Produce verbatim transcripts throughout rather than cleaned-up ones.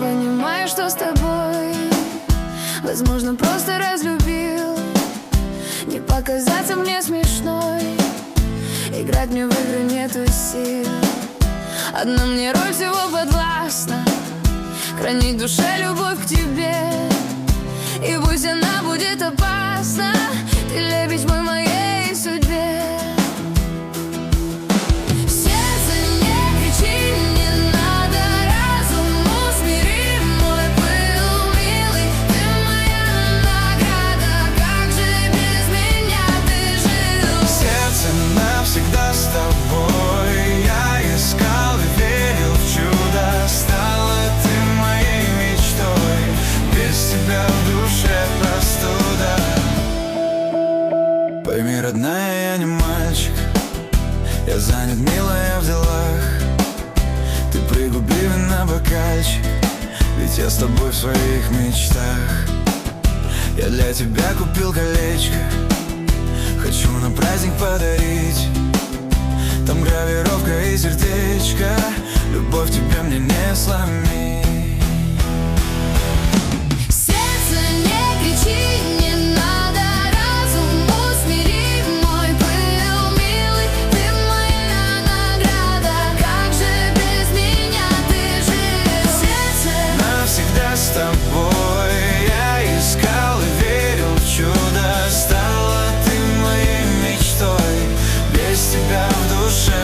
понимаю, что с тобой. Возможно, просто разлюбил. Не показаться мне смешной, играть мне в игры нету сил. Одна мне роль всего подвластна, хранить в душе любовь к тебе. И пусть она будет опасна, ты лебедь мой моей судьбе. Сердце, не кричи, не надо, разум усмири мой пыл, милый. Ты моя награда, как же без меня ты жил? Сердце навсегда с тобой, я искал и верил в чудо. Стала ты моей мечтой, без тебя в душе простуда. Пойми, родная, я не мальчик, я занят, милая, в делах. Ты пригуби вина бокальчик, ведь я с тобой в своих мечтах. Я для тебя купил колечко, хочу на праздник подарить. Там гравировка и сердечко, любовь тебе мне не сломить. С тобой я искал и верил в чудо. Стала ты моей мечтой, без тебя в душе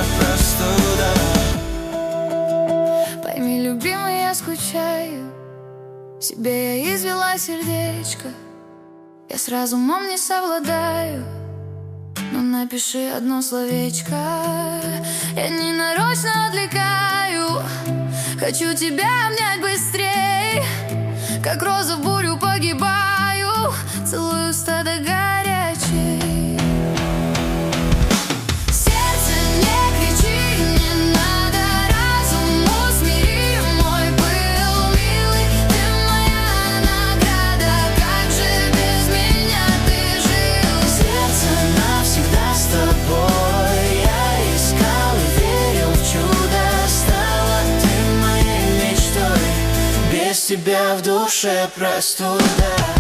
простуда. Пойми, любимый, я скучаю, себе я извела сердечко. Я с разумом не совладаю, но напиши одно словечко. Я не нарочно отвлекаю, хочу тебя обнять быстрей. Как роза в бурю погибаю, целую стадо горячей. Сердце, не кричи, не надо, разум усмири мой пыл, милый. Ты моя награда, как же без меня ты жил? Сердце навсегда с тобой, я искал и верил в чудо. Стала ты моей мечтой, без тебя в душе простуда.